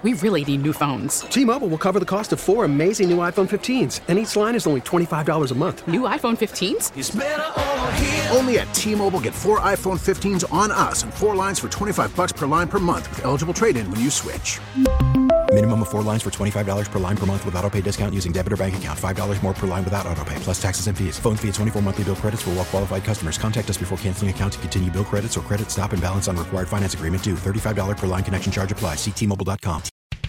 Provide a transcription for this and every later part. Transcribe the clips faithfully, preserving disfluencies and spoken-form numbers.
We really need new phones. T-Mobile will cover the cost of four amazing new iPhone fifteens, and each line is only twenty-five dollars a month. New iPhone fifteens? It's better over here. Only at T-Mobile, get four iPhone fifteens on us and four lines for twenty-five dollars per line per month with eligible trade-in when you switch. Minimum of four lines for twenty-five dollars per line per month with autopay discount using debit or bank account. five dollars more per line without autopay, plus taxes and fees. Phone fee at twenty-four monthly bill credits for well-qualified customers. Contact us before canceling account to continue bill credits or credit stop and balance on required finance agreement due. thirty-five dollars per line connection charge applies. See T Mobile dot com.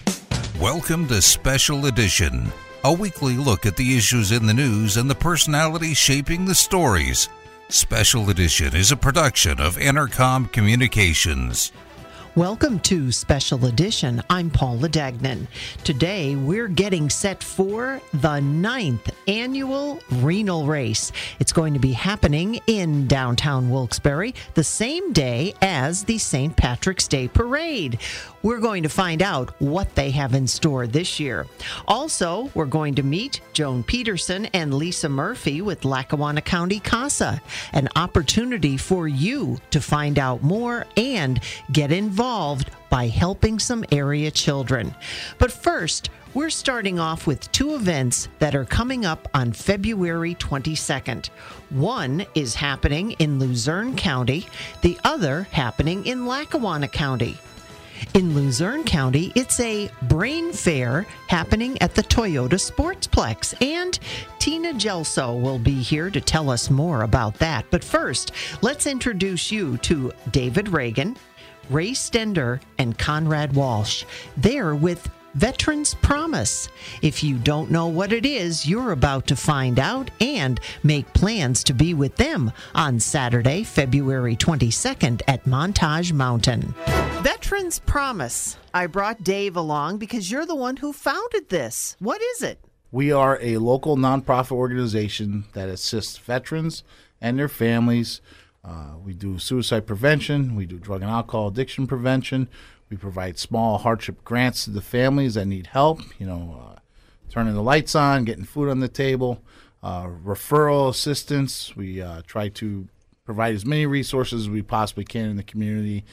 Welcome to Special Edition, a weekly look at the issues in the news and the personalities shaping the stories. Special Edition is a production of Entercom Communications. Welcome to Special Edition. I'm Paula Dagnan. Today, we're getting set for the ninth annual Renal Race. It's going to be happening in downtown Wilkes-Barre the same day as the Saint Patrick's Day Parade. We're going to find out what they have in store this year. Also, we're going to meet Joan Peterson and Lisa Murphy with Lackawanna County CASA, an opportunity for you to find out more and get involved by helping some area children. But first, we're starting off with two events that are coming up on February twenty-second. One is happening in Luzerne County, the other happening in Lackawanna County. In Luzerne County, it's a brain fair happening at the Toyota Sportsplex, and Tina Gelso will be here to tell us more about that. But first, let's introduce you to David Reagan, Ray Stender, and Conrad Walsh. They're with Veterans Promise. If you don't know what it is, you're about to find out and make plans to be with them on Saturday, February twenty-second at Montage Mountain. Veterans Promise. I brought Dave along because you're the one who founded this. What is it? We are a local nonprofit organization that assists veterans and their families. Uh, we do suicide prevention. We do drug and alcohol addiction prevention. We provide small hardship grants to the families that need help, you know, uh, turning the lights on, getting food on the table, uh, referral assistance. We uh, try to provide as many resources as we possibly can in the community.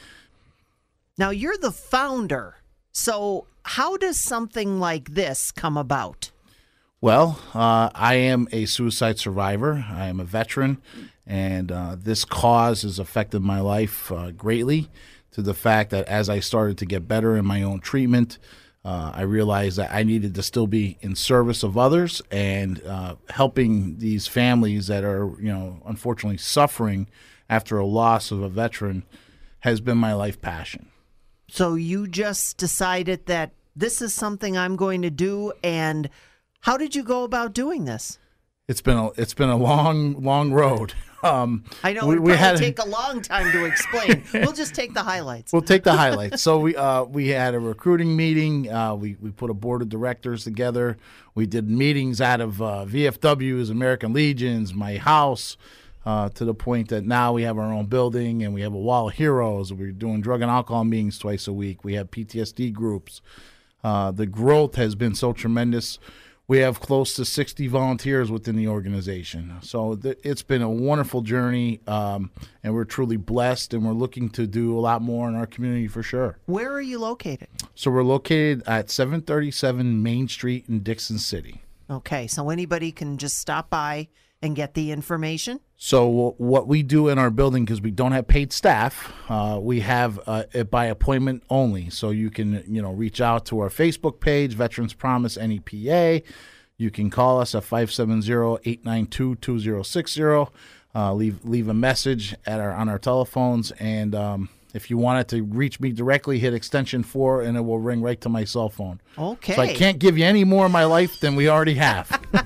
Now, you're the founder, so how does something like this come about? Well, uh, I am a suicide survivor. I am a veteran, and uh, this cause has affected my life uh, greatly, to the fact that as I started to get better in my own treatment, uh, I realized that I needed to still be in service of others and uh, helping these families that are, you know, unfortunately suffering after a loss of a veteran has been my life passion. So you just decided that this is something I'm going to do, and how did you go about doing this? It's been a it's been a long long road. Um, I know we, it would we probably had take a long time to explain. We'll just take the highlights. We'll take the highlights. So we uh, we had a recruiting meeting. Uh, we we put a board of directors together. We did meetings out of uh, V F Ws, American Legions, my house, uh, to the point that now we have our own building and we have a wall of heroes. We're doing drug and alcohol meetings twice a week. We have P T S D groups. Uh, the growth has been so tremendous. We have close to sixty volunteers within the organization. So th- it's been a wonderful journey, um, and we're truly blessed, and we're looking to do a lot more in our community for sure. Where are you located? So we're located at seven thirty-seven Main Street in Dixon City. Okay, so anybody can just stop by and get the information? So w- what we do in our building, because we don't have paid staff, uh, we have uh, it by appointment only. So you can, you know, reach out to our Facebook page, Veterans Promise N E P A. You can call us at five seven zero, eight nine two, two zero six zero. Uh, leave leave a message at our on our telephones, and um, if you wanted to reach me directly, hit extension four, and it will ring right to my cell phone. Okay. So I can't give you any more of my life than we already have.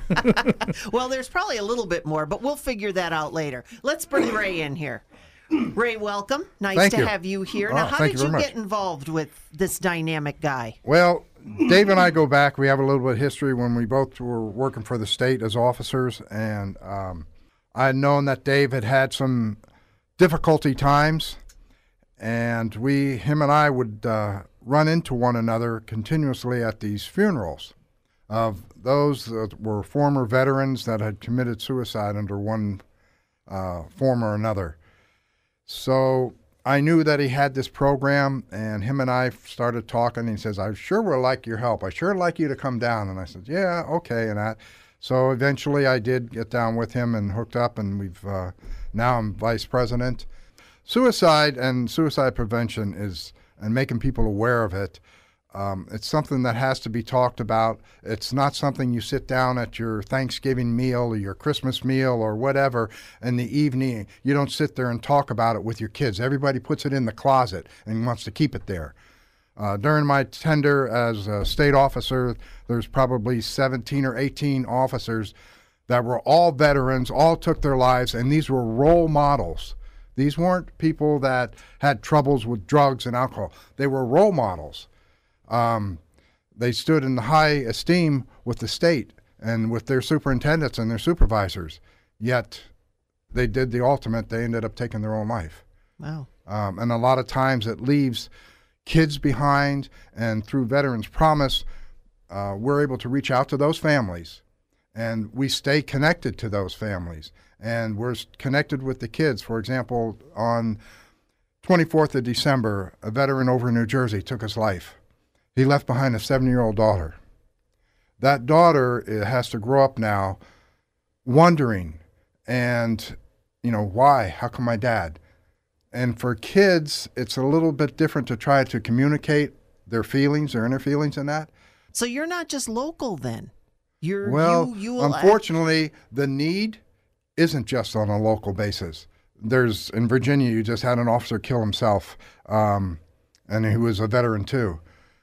Well, there's probably a little bit more, but we'll figure that out later. Let's bring Ray in here. Ray, welcome. Nice Thank to you. have you here. Oh, now, how thank did you you, very get involved with this dynamic guy? Well, Dave and I go back. We have a little bit of history when we both were working for the state as officers, and um, I had known that Dave had had some difficulty times, and we, him and I, would uh, run into one another continuously at these funerals of those that were former veterans that had committed suicide under one uh, form or another. So I knew that he had this program, and him and I started talking. And he says, I sure would like your help. I sure like you to come down. And I said, yeah, okay. And that. So eventually I did get down with him and hooked up, and we've uh, now I'm vice president. Suicide and suicide prevention is, and making people aware of it, um, it's something that has to be talked about. It's not something you sit down at your Thanksgiving meal or your Christmas meal or whatever in the evening. You don't sit there and talk about it with your kids. Everybody puts it in the closet and wants to keep it there. Uh, during my tenure as a state officer, there's probably seventeen or eighteen officers that were all veterans, all took their lives, and these were role models. These weren't people that had troubles with drugs and alcohol. They were role models. Um, they stood in high esteem with the state and with their superintendents and their supervisors, yet they did the ultimate. They ended up taking their own life. Wow. Um, and a lot of times it leaves kids behind, and through Veterans Promise, uh, we're able to reach out to those families, and we stay connected to those families, and we're connected with the kids. For example, on twenty-fourth of December, a veteran over in New Jersey took his life. He left behind a seven-year-old daughter. That daughter has to grow up now wondering, and, you know, why? How come my dad? And for kids, it's a little bit different to try to communicate their feelings, their inner feelings in that. So you're not just local then? You're, well, you, you will unfortunately, the need isn't just on a local basis. There's, in Virginia, you just had an officer kill himself, um, and he was a veteran too.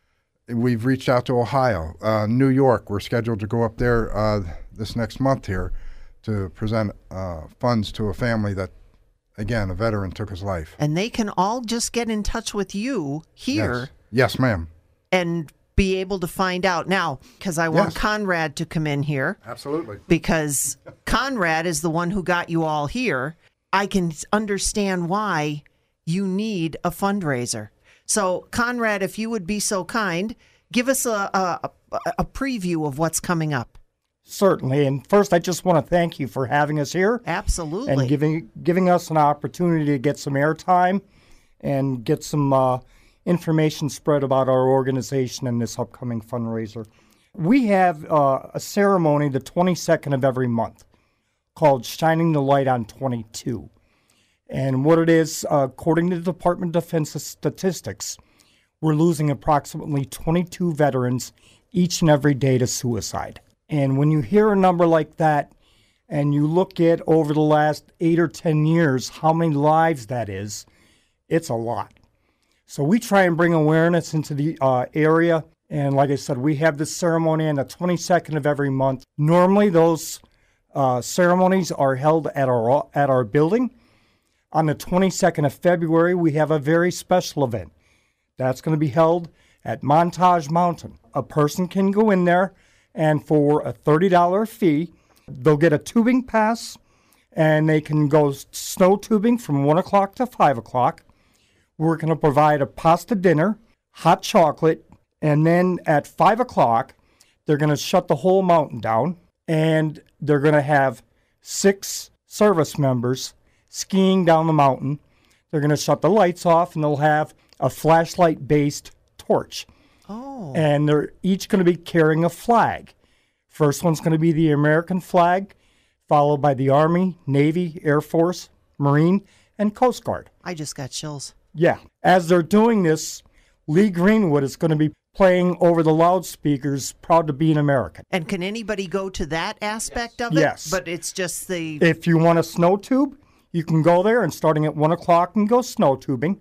We've reached out to Ohio, uh, New York. We're scheduled to go up there uh, this next month here to present uh, funds to a family that, again, a veteran took his life. And they can all just get in touch with you here. Yes, yes ma'am. And be able to find out. Now, because I want Yes. Conrad to come in here. Absolutely. Because Conrad is the one who got you all here. I can understand why you need a fundraiser. So, Conrad, if you would be so kind, give us a, a, a preview of what's coming up. Certainly. And first, I just want to thank you for having us here. Absolutely. And giving giving us an opportunity to get some airtime and get some uh, information spread about our organization and this upcoming fundraiser. We have uh, a ceremony the twenty-second of every month called Shining the Light on twenty-two. And what it is, uh, according to the Department of Defense statistics, we're losing approximately twenty-two veterans each and every day to suicide. And when you hear a number like that, and you look at over the last eight or ten years how many lives that is, it's a lot. So we try and bring awareness into the uh, area. And like I said, we have this ceremony on the twenty-second of every month. Normally those uh, ceremonies are held at our at our building. On the twenty-second of February, we have a very special event. That's going to be held at Montage Mountain. A person can go in there, and for a thirty dollars fee, they'll get a tubing pass, and they can go snow tubing from one o'clock to five o'clock. We're going to provide a pasta dinner, hot chocolate, and then at five o'clock, they're going to shut the whole mountain down, and they're going to have six service members skiing down the mountain. They're going to shut the lights off, and they'll have a flashlight-based torch. Oh. And they're each going to be carrying a flag. First one's going to be the American flag, followed by the Army, Navy, Air Force, Marine, and Coast Guard. I just got chills. Yeah. As they're doing this, Lee Greenwood is going to be playing over the loudspeakers, Proud to Be an American. And can anybody go to that aspect of it? Yes. But it's just the... If you want a snow tube, you can go there, and starting at one o'clock, and go snow tubing.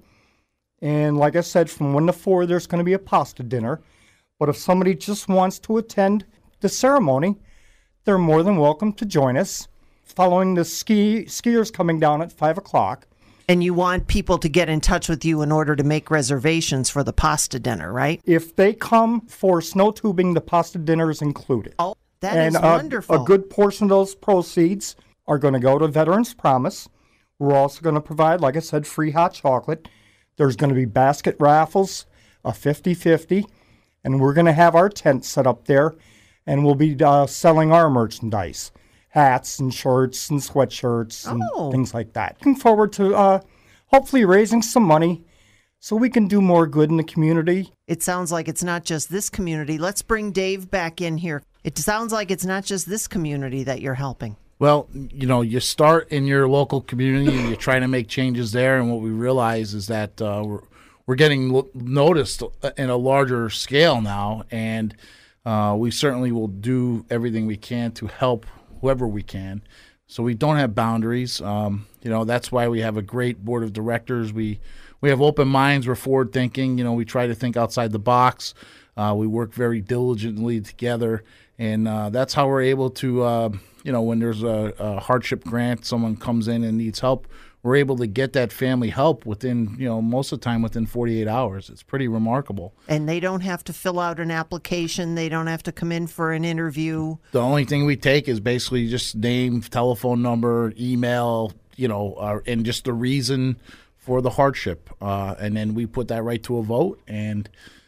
And like I said, from one to four, there's going to be a pasta dinner. But if somebody just wants to attend the ceremony, they're more than welcome to join us. Following the ski skiers coming down at five o'clock. And you want people to get in touch with you in order to make reservations for the pasta dinner, right? If they come for snow tubing, the pasta dinner is included. Oh, that and is a, wonderful. A good portion of those proceeds are going to go to Veterans Promise. We're also going to provide, like I said, free hot chocolate. There's going to be basket raffles, a fifty-fifty, and we're going to have our tent set up there, and we'll be uh, selling our merchandise, hats and shirts and sweatshirts and Oh. things like that. Looking forward to uh, hopefully raising some money so we can do more good in the community. It sounds like it's not just this community. Let's bring Dave back in here. It sounds like it's not just this community that you're helping. Well, you know, you start in your local community and you're trying to make changes there. And what we realize is that uh, we're, we're getting lo- noticed in a larger scale now. And uh, we certainly will do everything we can to help whoever we can. So we don't have boundaries. Um, you know, that's why we have a great board of directors. We we have open minds. We're forward thinking. You know, we try to think outside the box. Uh, we work very diligently together. And uh, that's how we're able to, uh, you know, when there's a, a hardship grant, someone comes in and needs help, we're able to get that family help within, you know, most of the time within forty-eight hours. It's pretty remarkable. And they don't have to fill out an application. They don't have to come in for an interview. The only thing we take is basically just name, telephone number, email, you know, uh, and just the reason for the hardship. Uh, and then we put that right to a vote. And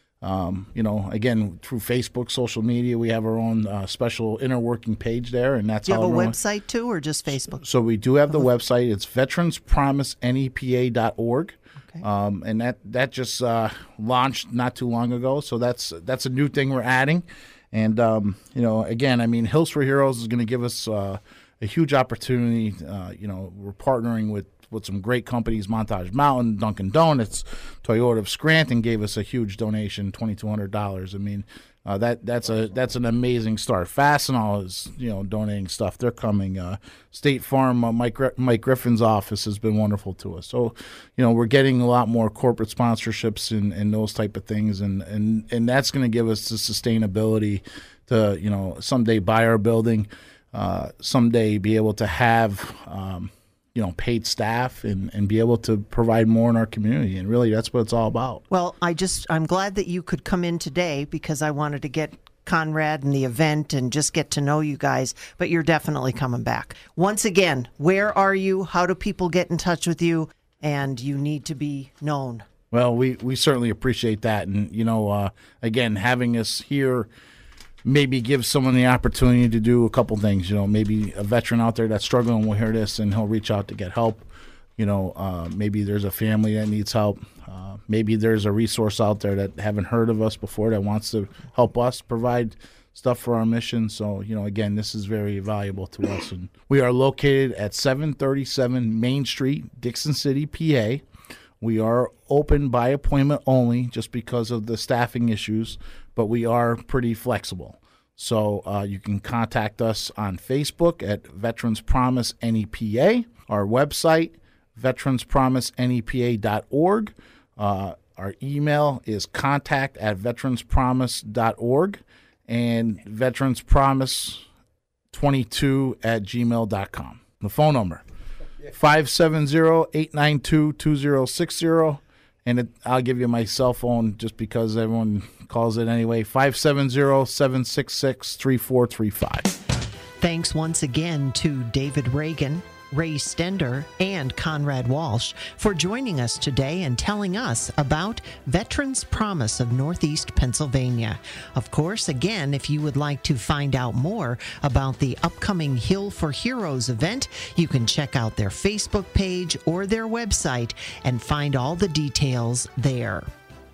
Um, you know, again, through Facebook, social media, we have our own uh, special inner working page there, and that's do you how have a everyone, website too, or just Facebook? So we do have the website. It's veterans promise N E P A dot org, okay. um, and that that just uh, launched not too long ago. So that's that's a new thing we're adding, and um, you know, again, I mean, Hills for Heroes is going to give us uh, a huge opportunity. Uh, you know, we're partnering with. with some great companies, Montage Mountain, Dunkin' Donuts, Toyota of Scranton gave us a huge donation, twenty-two hundred dollars. I mean, uh, that that's a that's an amazing start. Fastenal is, you know, donating stuff. They're coming. Uh, State Farm, uh, Mike Mike Griffin's office has been wonderful to us. So, you know, we're getting a lot more corporate sponsorships and, and those type of things, and and, and that's going to give us the sustainability to, you know, someday buy our building, uh, someday be able to have um, you know, paid staff and, and be able to provide more in our community. And really, that's what it's all about. Well, I just, I'm glad that you could come in today because I wanted to get Conrad and the event and just get to know you guys, but you're definitely coming back. Once again, where are you? How do people get in touch with you? And you need to be known. Well, we, we certainly appreciate that. And, you know, uh, again, having us here maybe give someone the opportunity to do a couple things. You know, maybe a veteran out there that's struggling will hear this and he'll reach out to get help. You know, uh, maybe there's a family that needs help. Uh, maybe there's a resource out there that haven't heard of us before that wants to help us provide stuff for our mission. So, you know, again, this is very valuable to us. And we are located at seven thirty-seven Main Street, Dixon City, P A. We are open by appointment only just because of the staffing issues, but we are pretty flexible. So uh, you can contact us on Facebook at Veterans Promise N E P A, our website, veterans promise N E P A dot org. Uh, our email is contact at veterans promise dot org and veterans promise twenty-two at gmail dot com. The phone number, five seven zero, eight nine two, two zero six zero. And it, I'll give you my cell phone just because everyone calls it anyway, five seven zero, seven six six, three four three five. Thanks once again to David Reagan, Ray Stender, and Conrad Walsh for joining us today and telling us about Veterans Promise of Northeast Pennsylvania. Of course, again, if you would like to find out more about the upcoming Hill for Heroes event, you can check out their Facebook page or their website and find all the details there.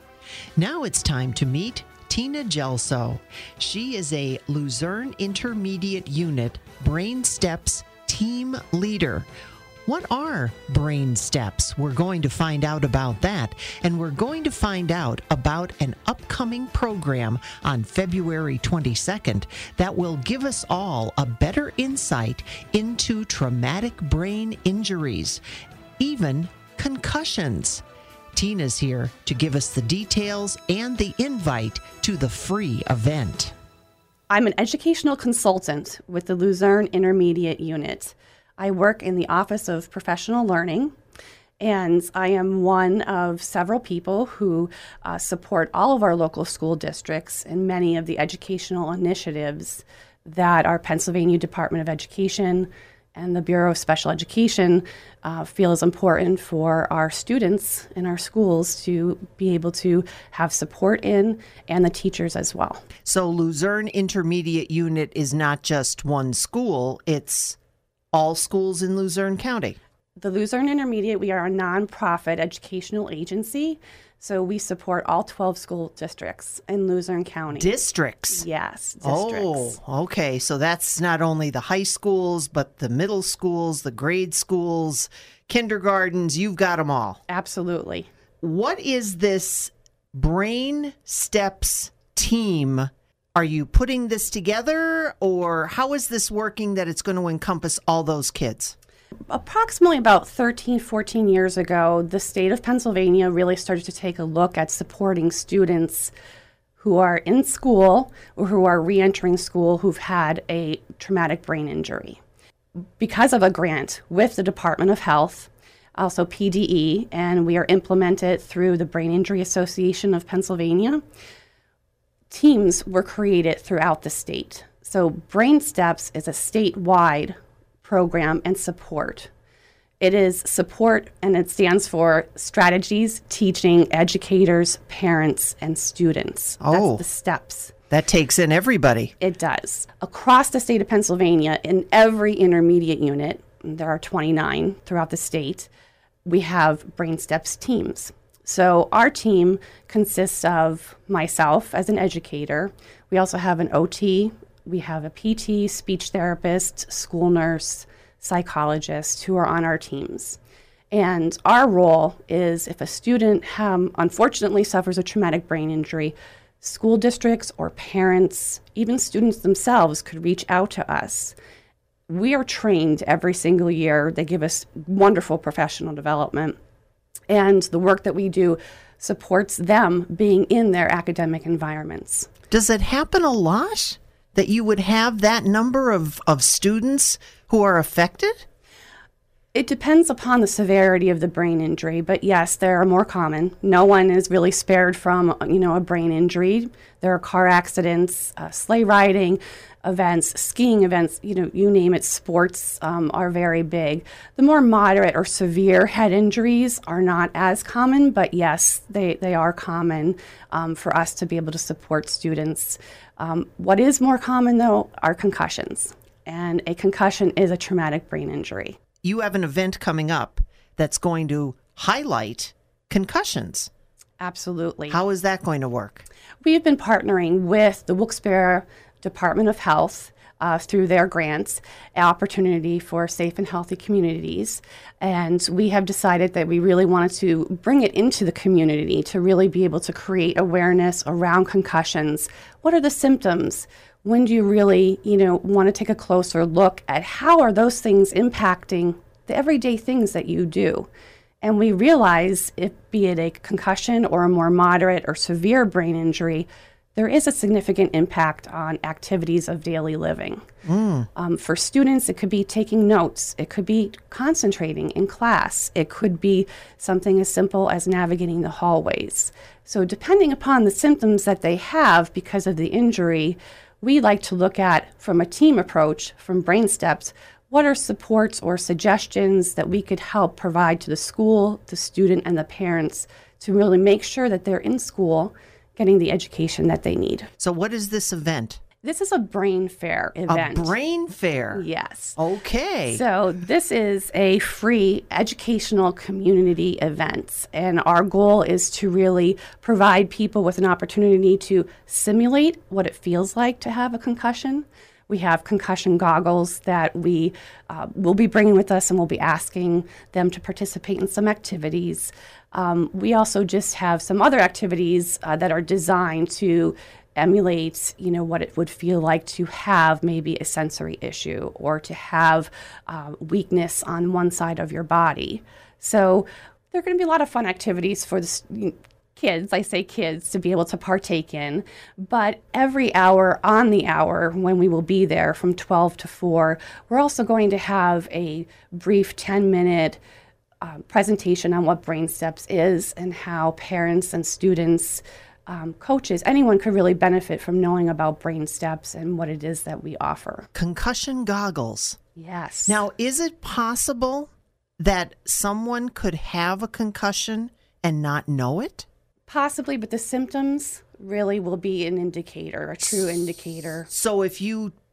Now it's time to meet Tina Gelso. She is a Luzerne Intermediate Unit Brain Steps team leader. What are Brain Steps? We're going to find out about that, and we're going to find out about an upcoming program on February twenty-second that will give us all a better insight into traumatic brain injuries, even concussions. Tina's here to give us the details and the invite to the free event. I'm an educational consultant with the Luzerne Intermediate Unit. I work in the Office of Professional Learning, and I am one of several people who uh, support all of our local school districts in many of the educational initiatives that our Pennsylvania Department of Education and the Bureau of Special Education uh, feel is important for our students in our schools to be able to have support in, and the teachers as well. So Luzerne Intermediate Unit is not just one school, it's all schools in Luzerne County. The Luzerne Intermediate, we are a nonprofit educational agency, so we support all twelve school districts in Luzerne County. Districts? Yes, districts. Oh, okay. So that's not only the high schools, but the middle schools, the grade schools, kindergartens, you've got them all. Absolutely. What is this Brain Steps team? Are you putting this together, or how is this working that it's going to encompass all those kids? Approximately about thirteen, fourteen years ago, the state of Pennsylvania really started to take a look at supporting students who are in school or who are reentering school who've had a traumatic brain injury. Because of a grant with the Department of Health, also P D E, and we are implemented through the Brain Injury Association of Pennsylvania, teams were created throughout the state. So Brain Steps is a statewide program and support. It is support, and it stands for Strategies Teaching Educators, Parents, and Students. Oh. That's the steps. That takes in everybody. It does. Across the state of Pennsylvania, in every intermediate unit, there are twenty-nine throughout the state, we have Brain Steps teams. So our team consists of myself as an educator. We also have an O T. We have a P T, speech therapist, school nurse, psychologist who are on our teams. And our role is if a student um, unfortunately suffers a traumatic brain injury, school districts or parents, even students themselves could reach out to us. We are trained every single year. They give us wonderful professional development. And the work that we do supports them being in their academic environments. Does it happen a lot that you would have that number of, of students who are affected? It depends upon the severity of the brain injury, but yes, they are more common. No one is really spared from, you know, a brain injury. There are car accidents, uh, sleigh riding events, skiing events, you know, you name it, sports um, are very big. The more moderate or severe head injuries are not as common, but yes, they, they are common um, for us to be able to support students. Um, what is more common, though, are concussions. And a concussion is a traumatic brain injury. You have an event coming up that's going to highlight concussions. Absolutely. How is that going to work? We've been partnering with the Wilkes-Barre Department of Health uh, through their grants, Opportunity for Safe and Healthy Communities. And we have decided that we really wanted to bring it into the community to really be able to create awareness around concussions. What are the symptoms? When do you really, you know, want to take a closer look at how are those things impacting the everyday things that you do? And we realize, if be it a concussion or a more moderate or severe brain injury, there is a significant impact on activities of daily living. Mm. Um, for students, it could be taking notes. It could be concentrating in class. It could be something as simple as navigating the hallways. So depending upon the symptoms that they have because of the injury, we like to look at, from a team approach, from Brain Steps, what are supports or suggestions that we could help provide to the school, the student, and the parents to really make sure that they're in school getting the education that they need. So what is this event? This is a brain fair event. A brain fair? Yes. Okay. So this is a free educational community event, and our goal is to really provide people with an opportunity to simulate what it feels like to have a concussion. We have concussion goggles that we uh, will be bringing with us, and we'll be asking them to participate in some activities. Um, we also just have some other activities uh, that are designed to emulate, you know, what it would feel like to have maybe a sensory issue or to have uh, weakness on one side of your body. So there are going to be a lot of fun activities for the kids, I say kids, to be able to partake in. But every hour on the hour when we will be there from twelve to four, we're also going to have a brief ten-minute uh, presentation on what Brain Steps is and how parents and students, um, coaches, anyone could really benefit from knowing about Brain Steps and what it is that we offer. Concussion goggles. Yes. Now, is it possible that someone could have a concussion and not know it? Possibly, but the symptoms really will be an indicator, a true indicator. So if you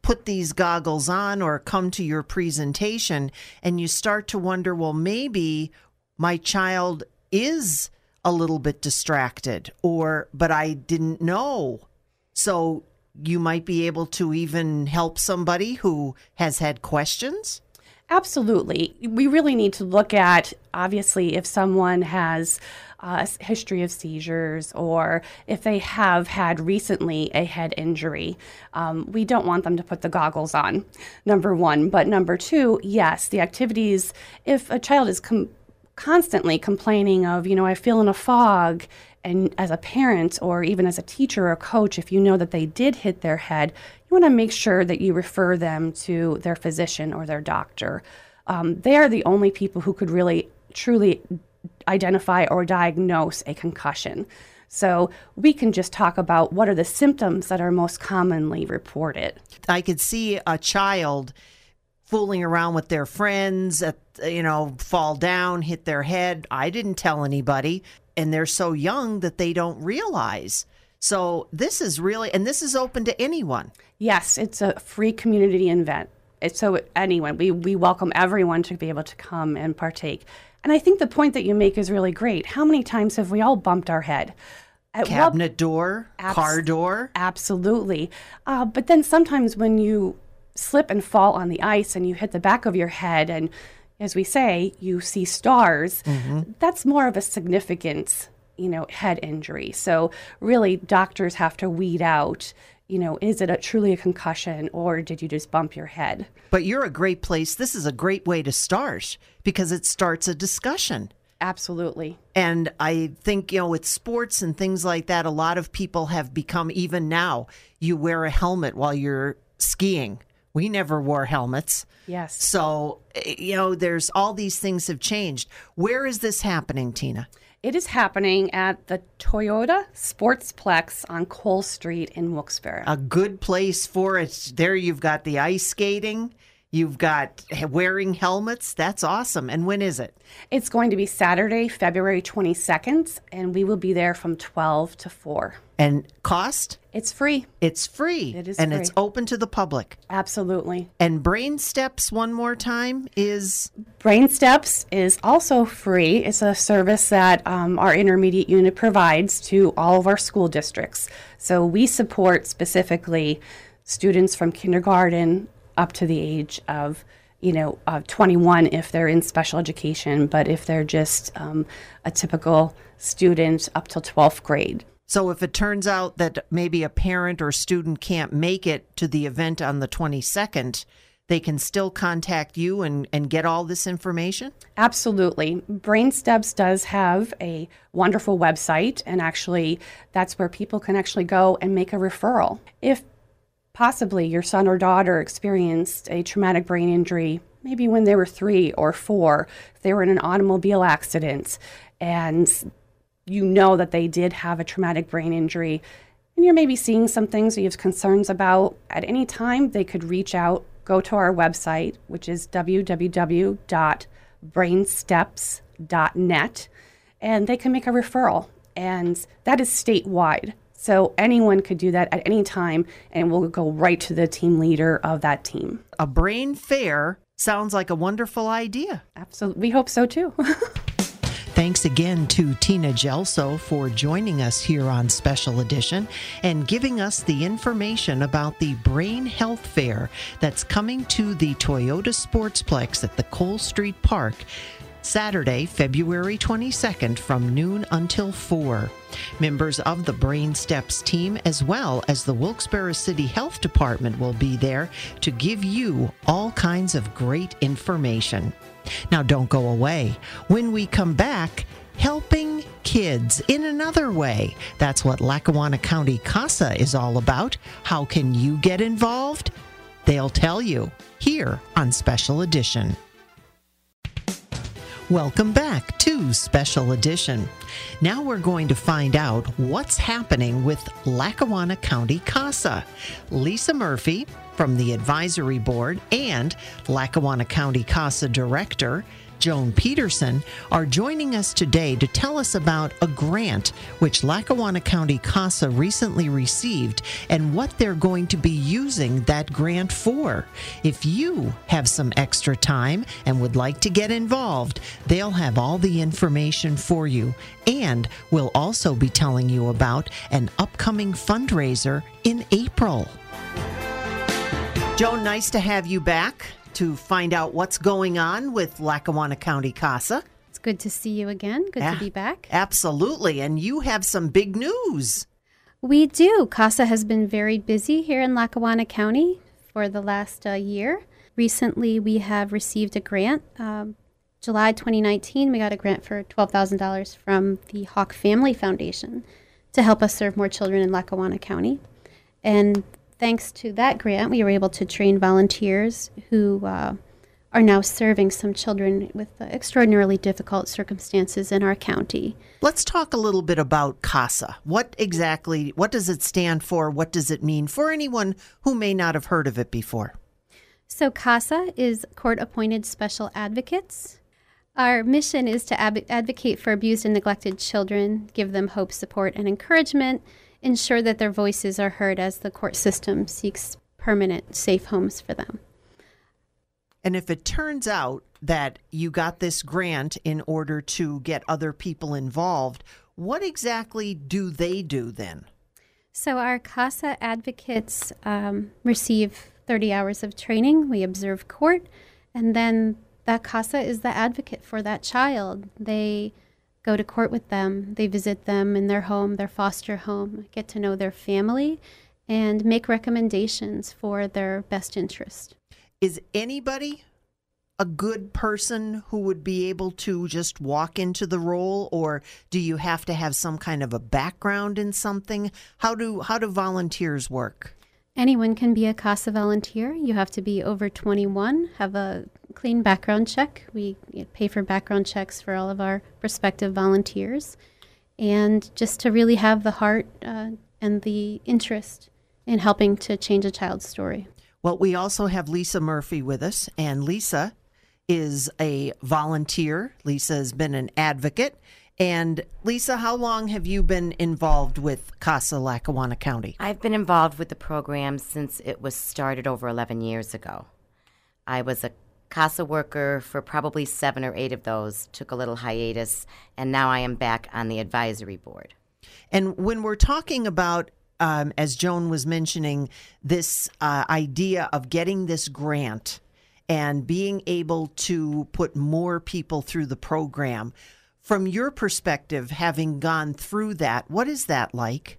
put these goggles on or come to your presentation and you start to wonder, well, maybe my child is a little bit distracted, or, but I didn't know. So you might be able to even help somebody who has had questions? Absolutely. We really need to look at, obviously, if someone has uh, a history of seizures or if they have had recently a head injury. Um, we don't want them to put the goggles on, number one. But number two, yes, the activities, if a child is com- constantly complaining of, you know, I feel in a fog, and as a parent or even as a teacher or coach, if you know that they did hit their head, you want to make sure that you refer them to their physician or their doctor. Um, they are the only people who could really, truly identify or diagnose a concussion. So we can just talk about what are the symptoms that are most commonly reported. I could see a child fooling around with their friends, at, you know, fall down, hit their head. I didn't tell anybody. And they're so young that they don't realize. So this is really, and this is open to anyone. Yes, it's a free community event. It's so anyone, we, we welcome everyone to be able to come and partake. And I think the point that you make is really great. How many times have we all bumped our head? At Cabinet what, door, abs- car door. Absolutely. Uh, but then sometimes when you slip and fall on the ice and you hit the back of your head and, as we say, you see stars, mm-hmm. that's more of a significant, you know, head injury. So really doctors have to weed out, you know, is it a, truly a concussion or did you just bump your head? But you're a great place. This is a great way to start because it starts a discussion. Absolutely. And I think, you know, with sports and things like that, a lot of people have become, even now, you wear a helmet while you're skiing. We never wore helmets. Yes. So, you know, there's all these things have changed. Where is this happening, Tina? It is happening at the Toyota Sportsplex on Cole Street in Wilkes-Barre. A good place for it. There you've got the ice skating. You've got wearing helmets. That's awesome. And when is it? It's going to be Saturday, February twenty-second, and we will be there from twelve to four. And cost? It's free. It's free. It is and free. And it's open to the public. Absolutely. And Brain Steps, one more time, is? Brain Steps is also free. It's a service that um, our intermediate unit provides to all of our school districts. So we support specifically students from kindergarten up to the age of, you know, uh, twenty-one if they're in special education, but if they're just um, a typical student up till twelfth grade. So if it turns out that maybe a parent or student can't make it to the event on the twenty-second, they can still contact you and, and get all this information? Absolutely. Brain Steps does have a wonderful website, and actually that's where people can actually go and make a referral. If possibly your son or daughter experienced a traumatic brain injury, maybe when they were three or four, if they were in an automobile accident, and you know that they did have a traumatic brain injury, and you're maybe seeing some things that you have concerns about, at any time they could reach out, go to our website, which is w w w dot brain steps dot net, and they can make a referral. And that is statewide. So anyone could do that at any time, and we'll go right to the team leader of that team. A brain fair sounds like a wonderful idea. Absolutely. We hope so, too. Thanks again to Tina Gelso for joining us here on Special Edition and giving us the information about the Brain Health Fair that's coming to the Toyota Sportsplex at the Cole Street Park Saturday, February twenty-second from noon until four. Members of the Brain Steps team as well as the Wilkes-Barre City Health Department will be there to give you all kinds of great information. Now don't go away. When we come back, helping kids in another way. That's what Lackawanna County CASA is all about. How can you get involved? They'll tell you here on Special Edition. Welcome back to Special Edition. Now we're going to find out what's happening with Lackawanna County CASA. Lisa Murphy from the Advisory Board and Lackawanna County CASA Director Joan Peterson, are joining us today to tell us about a grant which Lackawanna County CASA recently received and what they're going to be using that grant for. If you have some extra time and would like to get involved, they'll have all the information for you, and we'll also be telling you about an upcoming fundraiser in April. Joan, nice to have you back to find out what's going on with Lackawanna County CASA. It's good to see you again. Good yeah, to be back. Absolutely. And you have some big news. We do. CASA has been very busy here in Lackawanna County for the last uh, year. Recently, we have received a grant. Um, July twenty nineteen, we got a grant for twelve thousand dollars from the Hawk Family Foundation to help us serve more children in Lackawanna County. And thanks to that grant, we were able to train volunteers who uh, are now serving some children with uh, extraordinarily difficult circumstances in our county. Let's talk a little bit about CASA. What exactly, what does it stand for? What does it mean for anyone who may not have heard of it before? So CASA is Court-Appointed Special Advocates. Our mission is to ab- advocate for abused and neglected children, give them hope, support, and encouragement, ensure that their voices are heard as the court system seeks permanent, safe homes for them. And if it turns out that you got this grant in order to get other people involved, what exactly do they do then? So our CASA advocates um, receive thirty hours of training. We observe court, and then that CASA is the advocate for that child. They go to court with them. They visit them in their home, their foster home, get to know their family, and make recommendations for their best interest. Is anybody a good person who would be able to just walk into the role, or do you have to have some kind of a background in something? How do how do volunteers work? Anyone can be a CASA volunteer. You have to be over twenty-one, have a clean background check. We pay for background checks for all of our prospective volunteers. And just to really have the heart uh, and the interest in helping to change a child's story. Well, we also have Lisa Murphy with us, and Lisa is a volunteer. Lisa has been an advocate. And Lisa, how long have you been involved with CASA Lackawanna County? I've been involved with the program since it was started over eleven years ago. I was a CASA worker for probably seven or eight of those, took a little hiatus, and now I am back on the advisory board. And when we're talking about, um, as Joan was mentioning, this uh, idea of getting this grant and being able to put more people through the program, from your perspective, having gone through that, what is that like?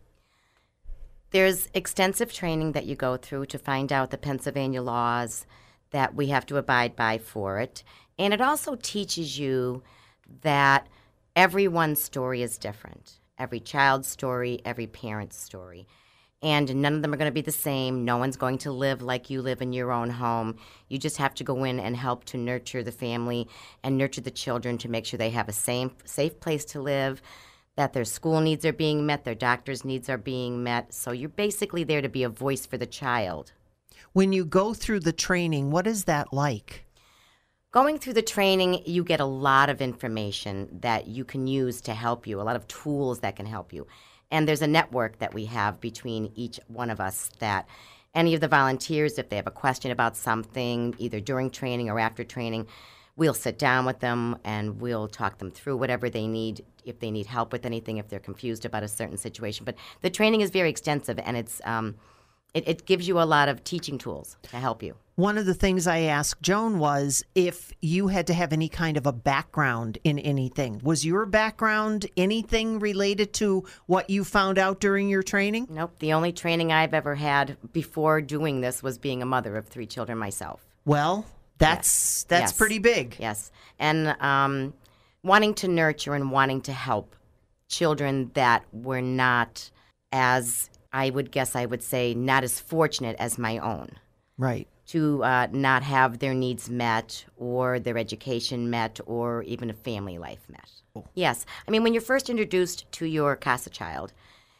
There's extensive training that you go through to find out the Pennsylvania laws that we have to abide by for it. And it also teaches you that everyone's story is different. Every child's story, every parent's story. And none of them are going to be the same. No one's going to live like you live in your own home. You just have to go in and help to nurture the family and nurture the children to make sure they have a safe, safe place to live, that their school needs are being met, their doctor's needs are being met. So you're basically there to be a voice for the child. When you go through the training, what is that like? Going through the training, you get a lot of information that you can use to help you, a lot of tools that can help you. And there's a network that we have between each one of us that any of the volunteers, if they have a question about something, either during training or after training, we'll sit down with them and we'll talk them through whatever they need, if they need help with anything, if they're confused about a certain situation. But the training is very extensive, and it's um, it, it gives you a lot of teaching tools to help you. One of the things I asked Joan was if you had to have any kind of a background in anything. Was your background anything related to what you found out during your training? Nope. The only training I've ever had before doing this was being a mother of three children myself. Well, that's yes. that's yes. pretty big. Yes. And um, wanting to nurture and wanting to help children that were not as, I would guess I would say, not as fortunate as my own. Right. To uh, not have their needs met or their education met or even a family life met. Oh. Yes. I mean, when you're first introduced to your CASA child,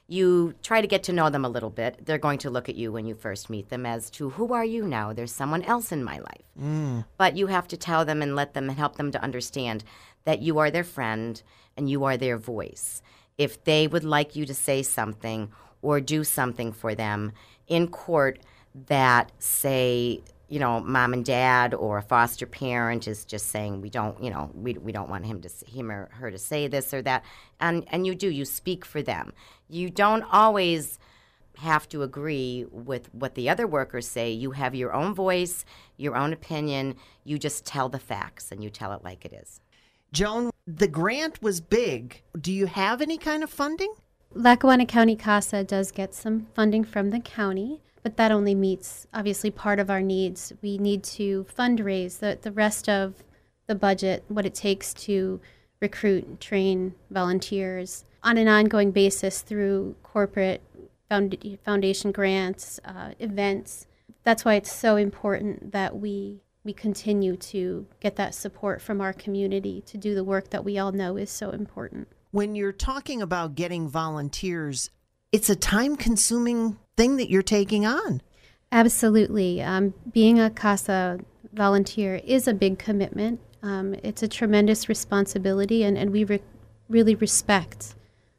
you try to get to know them a little bit. They're going to look at you when you first meet them as to, who are you now? There's someone else in my life. Mm. But you have to tell them and let them and help them to understand that you are their friend and you are their voice. If they would like you to say something or do something for them in court that, say, you know, mom and dad or a foster parent is just saying, we don't, you know, we we don't want him to him or her to say this or that, and and you do, you speak for them. You don't always have to agree with what the other workers say. You have your own voice, your own opinion. You just tell the facts and you tell it like it is. Joan, the grant was big. Do you have any kind of funding? Lackawanna County CASA does get some funding from the county, but that only meets, obviously, part of our needs. We need to fundraise the, the rest of the budget, what it takes to recruit and train volunteers on an ongoing basis through corporate found, foundation grants, uh, events. That's why it's so important that we we continue to get that support from our community to do the work that we all know is so important. When you're talking about getting volunteers, it's a time-consuming thing that you're taking on. Absolutely. Um, being a CASA volunteer is a big commitment. Um, it's a tremendous responsibility, and, and we re- really respect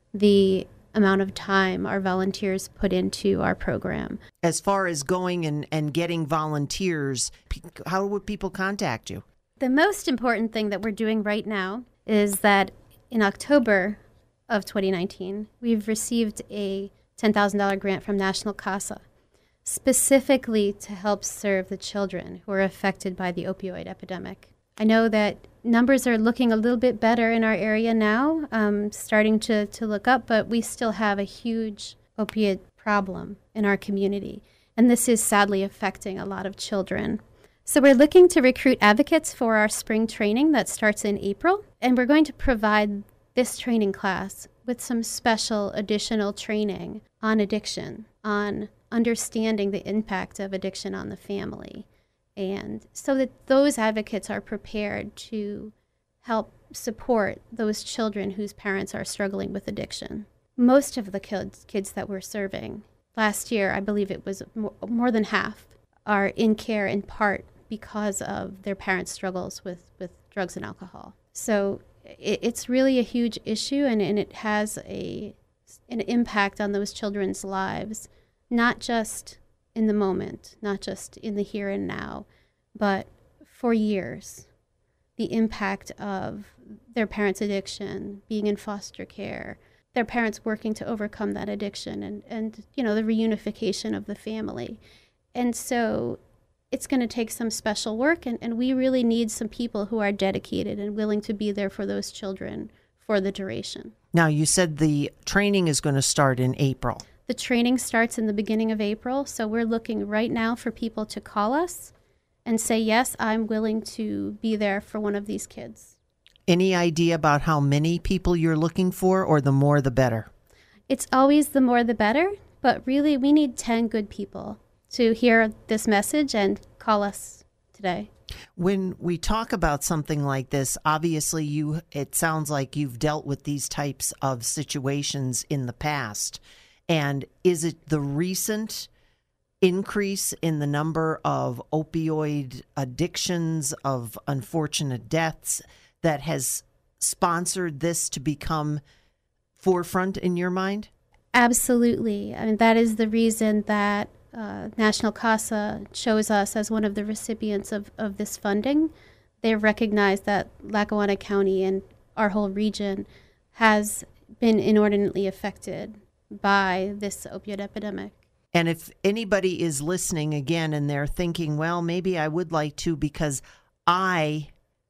the amount of time our volunteers put into our program. As far as going and, and getting volunteers, how would people contact you? The most important thing that we're doing right now is that in October of twenty nineteen, we've received a ten thousand dollars grant from National CASA, specifically to help serve the children who are affected by the opioid epidemic. I know that numbers are looking a little bit better in our area now, um, starting to, to look up, but we still have a huge opiate problem in our community, and this is sadly affecting a lot of children. So we're looking to recruit advocates for our spring training that starts in April, and we're going to provide this training class with some special additional training on addiction, on understanding the impact of addiction on the family, and so that those advocates are prepared to help support those children whose parents are struggling with addiction. Most of the kids, kids that we're serving, last year, I believe it was more, more than half, are in care in part because of their parents' struggles with, with drugs and alcohol. So it, it's really a huge issue, and, and it has a an impact on those children's lives, not just in the moment, not just in the here and now, but for years. The impact of their parents' addiction, being in foster care, their parents working to overcome that addiction, and, and you know, the reunification of the family. And so it's going to take some special work, and, and we really need some people who are dedicated and willing to be there for those children for the duration. Now, you said the training is going to start in April. The training starts in the beginning of April, so we're looking right now for people to call us and say, yes, I'm willing to be there for one of these kids. Any idea about how many people you're looking for, or the more the better? It's always the more the better, but really we need ten good people to hear this message and call us today. When we talk about something like this, obviously you it sounds like you've dealt with these types of situations in the past. And is it the recent increase in the number of opioid addictions, of unfortunate deaths, that has sponsored this to become forefront in your mind? Absolutely. I mean, that is the reason that uh, National CASA chose us as one of the recipients of, of this funding. They recognize that Lackawanna County and our whole region has been inordinately affected by this opioid epidemic. And if anybody is listening again and they're thinking, well, maybe I would like to because I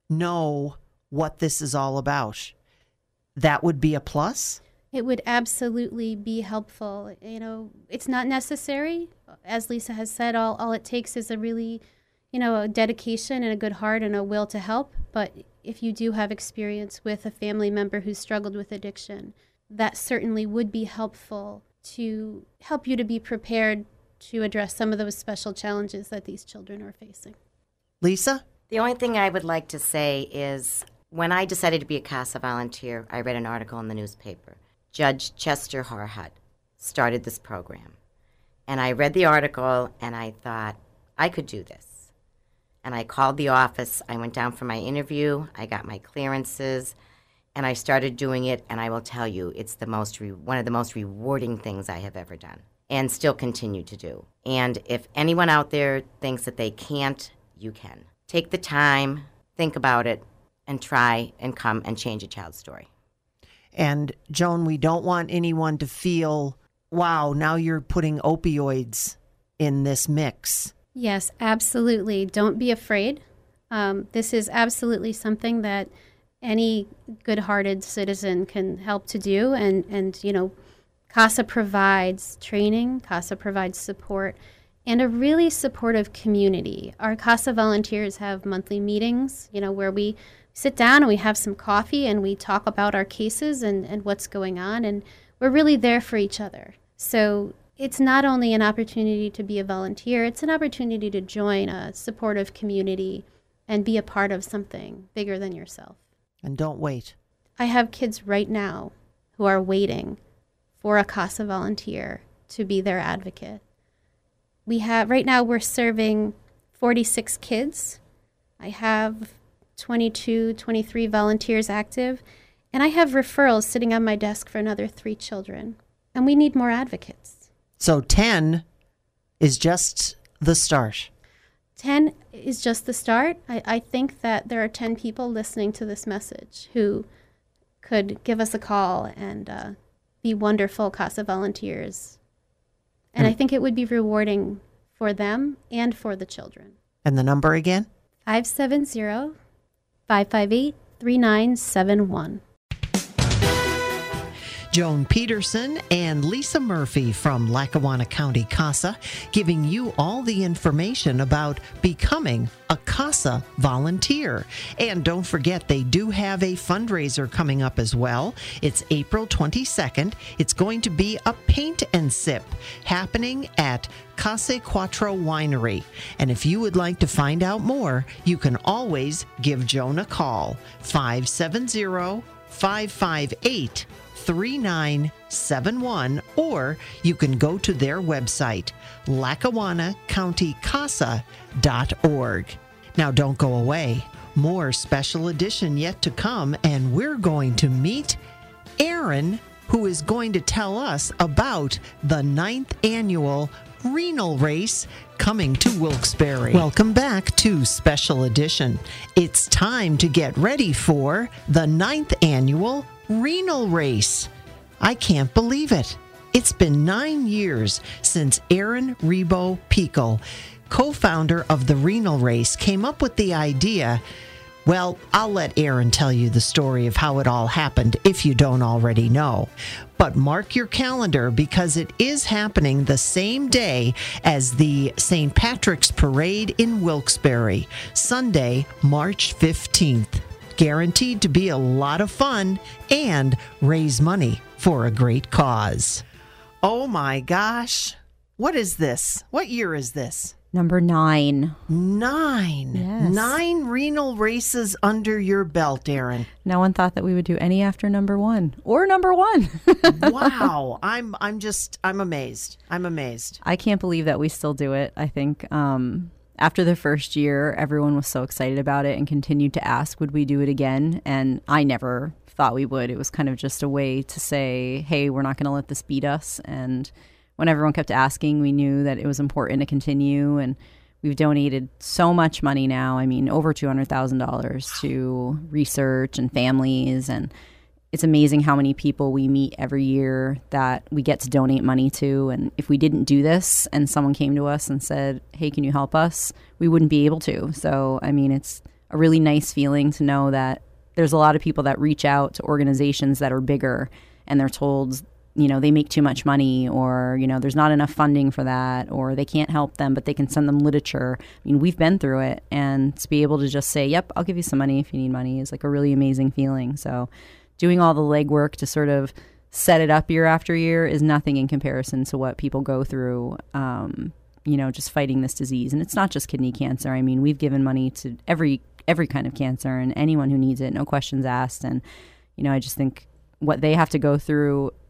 know what this is all about, that would be a plus? It would absolutely be helpful. You know, it's not necessary. As Lisa has said, all, all it takes is a really, you know, a dedication and a good heart and a will to help. But if you do have experience with a family member who struggled with addiction, that certainly would be helpful to help you to be prepared to address some of those special challenges that these children are facing. Lisa? The only thing I would like to say is when I decided to be a CASA volunteer, I read an article in the newspaper. Judge Chester Horhut started this program. And I read the article, and I thought, I could do this. And I called the office. I went down for my interview. I got my clearances, and I started doing it. And I will tell you, it's the most re- one of the most rewarding things I have ever done, and still continue to do. And if anyone out there thinks that they can't, you can. Take the time, think about it, and try and come and change a child's story. And Joan, we don't want anyone to feel, wow, now you're putting opioids in this mix. Yes, absolutely. Don't be afraid. Um, this is absolutely something that any good-hearted citizen can help to do. And, and you know, CASA provides training, CASA provides support, and a really supportive community. Our CASA volunteers have monthly meetings, you know, where we sit down and we have some coffee and we talk about our cases and, and what's going on, and we're really there for each other. So it's not only an opportunity to be a volunteer, it's an opportunity to join a supportive community and be a part of something bigger than yourself. And don't wait. I have kids right now who are waiting for a CASA volunteer to be their advocate. We have, right now we're serving forty-six kids. I have twenty-two, twenty-three volunteers active, and I have referrals sitting on my desk for another three children. And we need more advocates. So ten is just the start. ten is just the start. I, I think that there are ten people listening to this message who could give us a call and uh, be wonderful CASA volunteers. And mm. I think it would be rewarding for them and for the children. And the number again? five seven zero, five five eight, three nine seven one. Joan Peterson and Lisa Murphy from Lackawanna County CASA giving you all the information about becoming a CASA volunteer. And don't forget, they do have a fundraiser coming up as well. It's April twenty-second. It's going to be a paint and sip happening at Casa Quattro Winery. And if you would like to find out more, you can always give Joan a call, five seven zero, five five eight, three nine seven one, or you can go to their website, lackawanna county casa dot org. Now don't go away. More special edition yet to come, and we're going to meet Aaron, who is going to tell us about the ninth annual renal race coming to Wilkes-Barre. Welcome back to Special Edition. It's time to get ready for the ninth annual renal race. I can't believe it. It's been nine years since Aaron Rebo Pico, co-founder of the renal race, came up with the idea. Well, I'll let Aaron tell you the story of how it all happened if you don't already know. But mark your calendar, because it is happening the same day as the Saint Patrick's Parade in Wilkes-Barre, Sunday, March fifteenth. Guaranteed to be a lot of fun and raise money for a great cause. Oh my gosh. What is this? What year is this? Number nine. Nine. Yes. Nine renal races under your belt, Aaron. No one thought that we would do any after number one or number one. Wow. I'm I'm just, I'm amazed. I'm amazed. I can't believe that we still do it. I think um, after the first year, everyone was so excited about it and continued to ask, would we do it again? And I never thought we would. It was kind of just a way to say, hey, we're not going to let this beat us. And when everyone kept asking, we knew that it was important to continue, and we've donated so much money now. I mean, over two hundred thousand dollars to research and families, and it's amazing how many people we meet every year that we get to donate money to. And if we didn't do this and someone came to us and said, hey, can you help us? We wouldn't be able to. So, I mean, it's a really nice feeling to know that there's a lot of people that reach out to organizations that are bigger, and they're told, you know, they make too much money, or, you know, there's not enough funding for that, or they can't help them, but they can send them literature. I mean, we've been through it, and to be able to just say, yep, I'll give you some money if you need money is like a really amazing feeling. So doing all the legwork to sort of set it up year after year is nothing in comparison to what people go through, um, you know, just fighting this disease. And it's not just kidney cancer. I mean, we've given money to every every kind of cancer and anyone who needs it, no questions asked. And, you know, I just think what they have to go through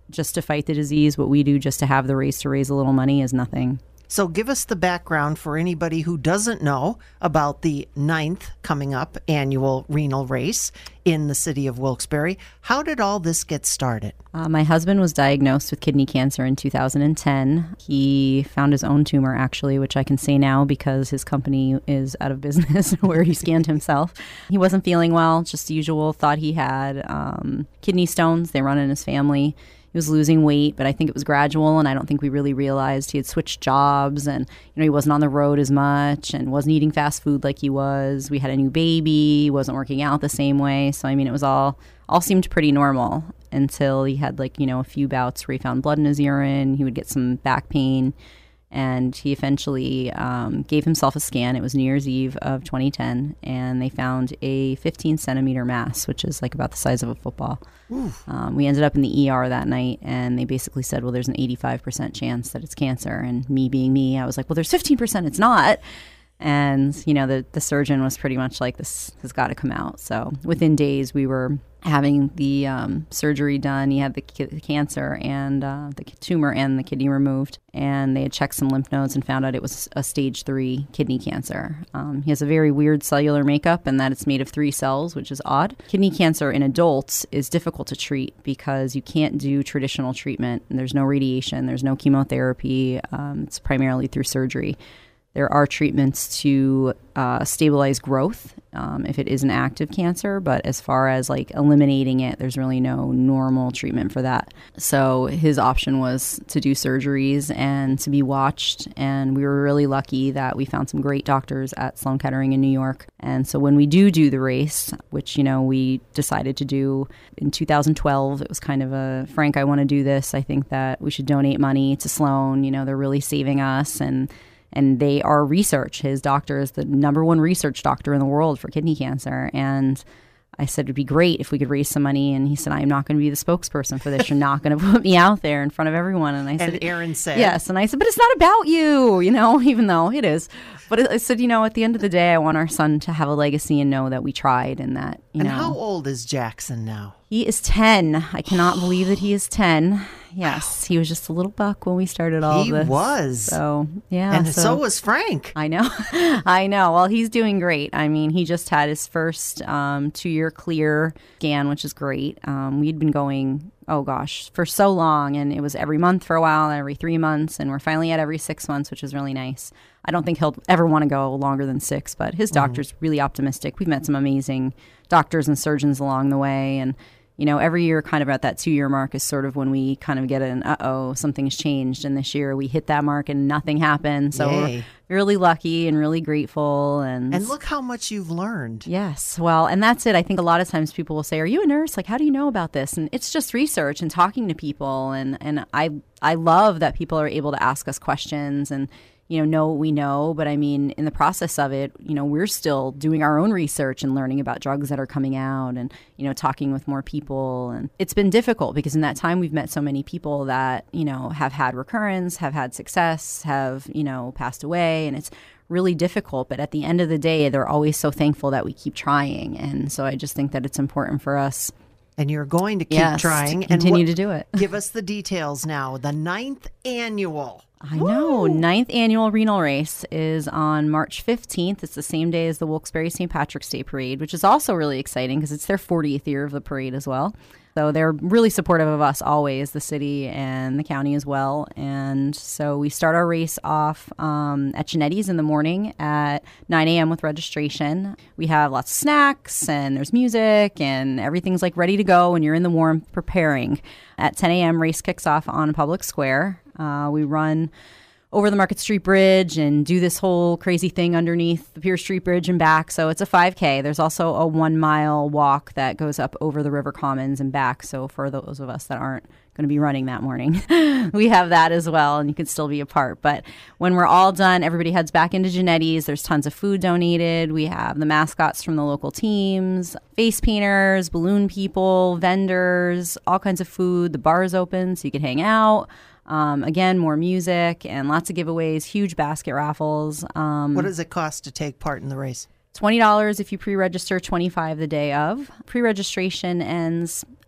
just to fight the disease. What we do just to have the race to raise a little money is nothing. So give us the background for anybody who doesn't know about the ninth coming up annual renal race in the city of Wilkes-Barre. How did all this get started? Uh, my husband was diagnosed with kidney cancer in two thousand ten. He found his own tumor, actually, which I can say now because his company is out of business where he scanned himself. He wasn't feeling well, just the usual. Thought he had um, kidney stones. They run in his family. He was losing weight, but I think it was gradual, and I don't think we really realized he had switched jobs, and you know he wasn't on the road as much and wasn't eating fast food like he was. We had a new baby, he wasn't working out the same way. So I mean, it was all all seemed pretty normal until he had like, you know, a few bouts where he found blood in his urine. He would get some back pain, and he eventually um, gave himself a scan. It was New Year's Eve of twenty ten, and they found a fifteen centimeter mass, which is like about the size of a football. Um, we ended up in the E R that night, and they basically said, well, there's an eighty-five percent chance that it's cancer. And me being me, I was like, well, there's fifteen percent it's not. And, you know, the, the surgeon was pretty much like, this has got to come out. So within days, we were having the um, surgery done. He had the, ki- the cancer and uh, the tumor and the kidney removed. And they had checked some lymph nodes and found out it was a stage three kidney cancer. Um, he has a very weird cellular makeup in that it's made of three cells, which is odd. Kidney cancer in adults is difficult to treat because you can't do traditional treatment. There's no radiation. There's no chemotherapy. Um, it's primarily through surgery. There are treatments to uh, stabilize growth um, if it is an active cancer, but as far as like eliminating it, there's really no normal treatment for that. So his option was to do surgeries and to be watched, and we were really lucky that we found some great doctors at Sloan Kettering in New York. And so when we do do the race, which, you know, we decided to do in two thousand twelve, it was kind of a, Frank, I want to do this. I think that we should donate money to Sloan. You know, they're really saving us, and And they are research. His doctor is the number one research doctor in the world for kidney cancer. And I said, it'd be great if we could raise some money. And he said, I'm not going to be the spokesperson for this. You're not going to put me out there in front of everyone. And I said, and Aaron said, yes. And I said, but it's not about you, you know, even though it is. But I said, you know, at the end of the day, I want our son to have a legacy and know that we tried and that, you and know. And how old is Jackson now? He is ten. I cannot believe that he is ten. Yes, he was just a little buck when we started all he this. He was. So, yeah. And so, so was Frank. I know. I know. Well, he's doing great. I mean, he just had his first um, two-year clear scan, which is great. Um, we'd been going, oh gosh, for so long, and it was every month for a while, every three months, and we're finally at every six months, which is really nice. I don't think he'll ever want to go longer than six, but his doctor's mm-hmm. really optimistic. We've met some amazing doctors and surgeons along the way, and you know, every year kind of at that two-year mark is sort of when we kind of get an, uh-oh, something's changed. And this year we hit that mark and nothing happened. So Yay. We're really lucky and really grateful. And and look how much you've learned. Yes. Well, and that's it. I think a lot of times people will say, are you a nurse? Like, how do you know about this? And it's just research and talking to people. And, and I, I love that people are able to ask us questions and, you know, know what we know. But I mean, in the process of it, you know, we're still doing our own research and learning about drugs that are coming out and, you know, talking with more people. And it's been difficult because in that time we've met so many people that, you know, have had recurrence, have had success, have, you know, passed away. And it's really difficult. But at the end of the day, they're always so thankful that we keep trying. And so I just think that it's important for us. And you're going to keep yes, trying. To continue and what, to do it. Give us the details now. The ninth annual. I know. Woo! Ninth annual renal race is on March fifteenth. It's the same day as the Wilkes-Barre Saint Patrick's Day Parade, which is also really exciting because it's their fortieth year of the parade as well. So they're really supportive of us always, the city and the county as well. And so we start our race off um, at Ginetti's in the morning at nine a.m. with registration. We have lots of snacks and there's music and everything's like ready to go and you're in the warmth preparing. At ten a.m. race kicks off on Public Square. Uh, we run over the Market Street Bridge and do this whole crazy thing underneath the Pierce Street Bridge and back. So it's a five K. There's also a one mile walk that goes up over the River Commons and back. So for those of us that aren't going to be running that morning, we have that as well, and you can still be a part. But when we're all done, everybody heads back into Ginetti's. There's tons of food donated. We have the mascots from the local teams, face painters, balloon people, vendors, all kinds of food. The bar is open so you can hang out. Um, again, more music and lots of giveaways, huge basket raffles. Um, what does it cost to take part in the race? twenty dollars if you pre-register, twenty-five dollars the day of. Pre-registration ends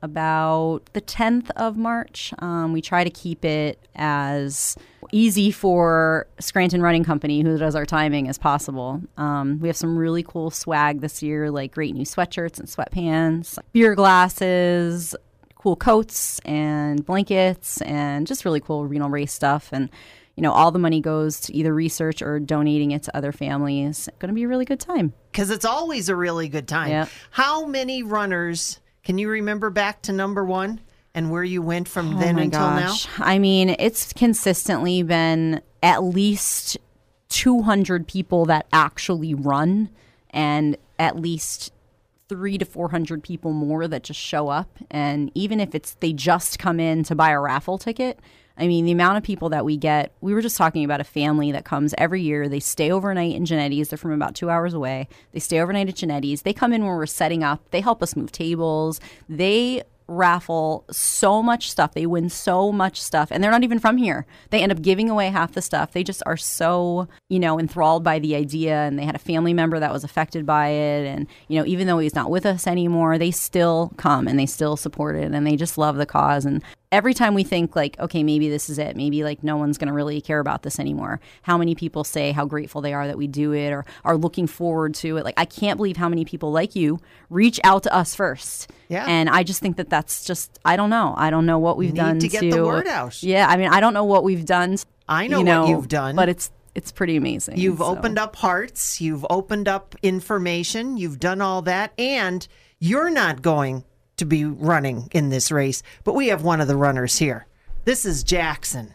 about the tenth of March. Um, we try to keep it as easy for Scranton Running Company, who does our timing, as possible. Um, we have some really cool swag this year, like great new sweatshirts and sweatpants, beer glasses, cool coats and blankets, and just really cool renal race stuff. And you know, all the money goes to either research or donating it to other families. It's going to be a really good time. Because it's always a really good time. Yep. How many runners, can you remember back to number one and where you went from Oh then my until gosh. I mean, it's consistently been at least two hundred people that actually run, and at least three to four hundred people more that just show up. And even if it's they just come in to buy a raffle ticket, I mean, the amount of people that we get, we were just talking about a family that comes every year. They stay overnight in Genetti's. They're from about two hours away. They stay overnight at Genetti's. They come in when we're setting up. They help us move tables. They raffle so much stuff. They win so much stuff. And they're not even from here. They end up giving away half the stuff. They just are so, you know, enthralled by the idea. And they had a family member that was affected by it. And, you know, even though he's not with us anymore, they still come and they still support it. And they just love the cause. And every time we think like, okay, maybe this is it. Maybe like no one's going to really care about this anymore. How many people say how grateful they are that we do it or are looking forward to it. Like, I can't believe how many people like you reach out to us first. Yeah. And I just think that that's just, I don't know. I don't know what we've Need done to get the word out. Yeah. I mean, I don't know what we've done. I know, you know what you've done. But it's, it's pretty amazing. You've so. opened up hearts. You've opened up information. You've done all that. And you're not going to be running in this race, but we have one of the runners here. This is Jackson.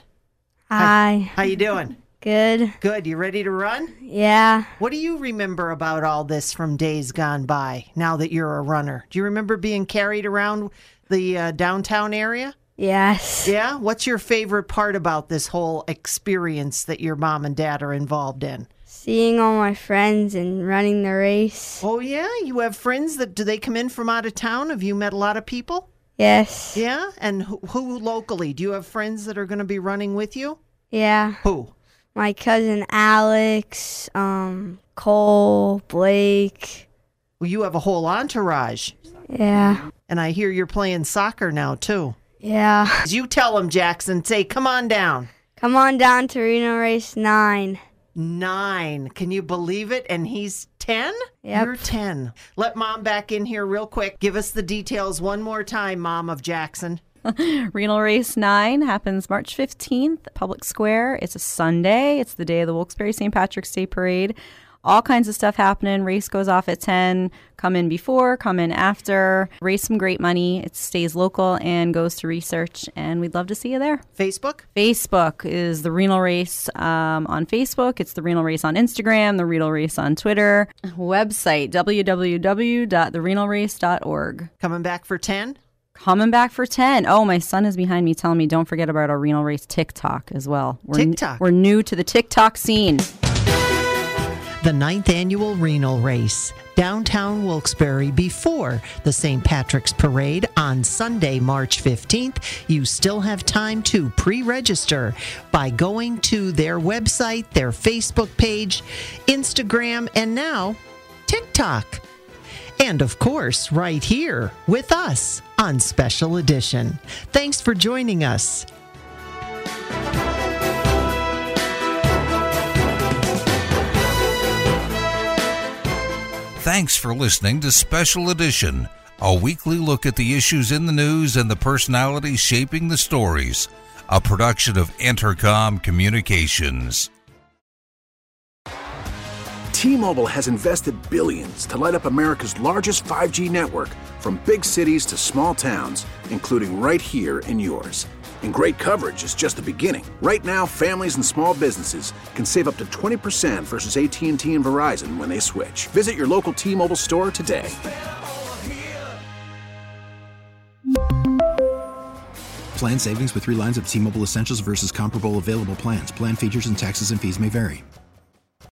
Hi. How you doing? Good. Good. You ready to run? Yeah. What do you remember about all this from days gone by now that you're a runner? Do you remember being carried around the uh, downtown area? Yes. Yeah? What's your favorite part about this whole experience that your mom and dad are involved in? Seeing all my friends and running the race. Oh, yeah? You have friends that, do they come in from out of town? Have you met a lot of people? Yes. Yeah? And who, who locally? Do you have friends that are going to be running with you? Yeah. Who? My cousin Alex, um, Cole, Blake. Well, you have a whole entourage. Yeah. And I hear you're playing soccer now, too. Yeah. You tell him, Jackson. Say, come on down. Come on down to Reno Race nine. Nine. Can you believe it? And he's ten? Yep. You're ten. Let Mom back in here real quick. Give us the details one more time, Mom of Jackson. Renal Race nine happens March fifteenth, Public Square. It's a Sunday. It's the day of the Wilkes-Barre Saint Patrick's Day Parade. All kinds of stuff happening. Race goes off at ten. Come in before, come in after. Raise some great money. It stays local and goes to research, and we'd love to see you there. Facebook? Facebook is the Renal Race um, on Facebook. It's the Renal Race on Instagram, the Renal Race on Twitter. Website, w w w dot the renal race dot org. Coming back for ten? Coming back for ten. Oh, my son is behind me telling me don't forget about our Renal Race TikTok as well. We're TikTok? N- we're new to the TikTok scene. The ninth annual Renal Race, downtown Wilkes-Barre before the Saint Patrick's Parade on Sunday, March fifteenth. You still have time to pre-register by going to their website, their Facebook page, Instagram, and now TikTok. And of course, right here with us on Special Edition. Thanks for joining us. Thanks for listening to Special Edition, a weekly look at the issues in the news and the personalities shaping the stories, a production of Entercom Communications. T-Mobile has invested billions to light up America's largest five G network, from big cities to small towns, including right here in yours. And great coverage is just the beginning. Right now, families and small businesses can save up to twenty percent versus A T and T and Verizon when they switch. Visit your local T-Mobile store today. Plan savings with three lines of T-Mobile Essentials versus comparable available plans. Plan features and taxes and fees may vary.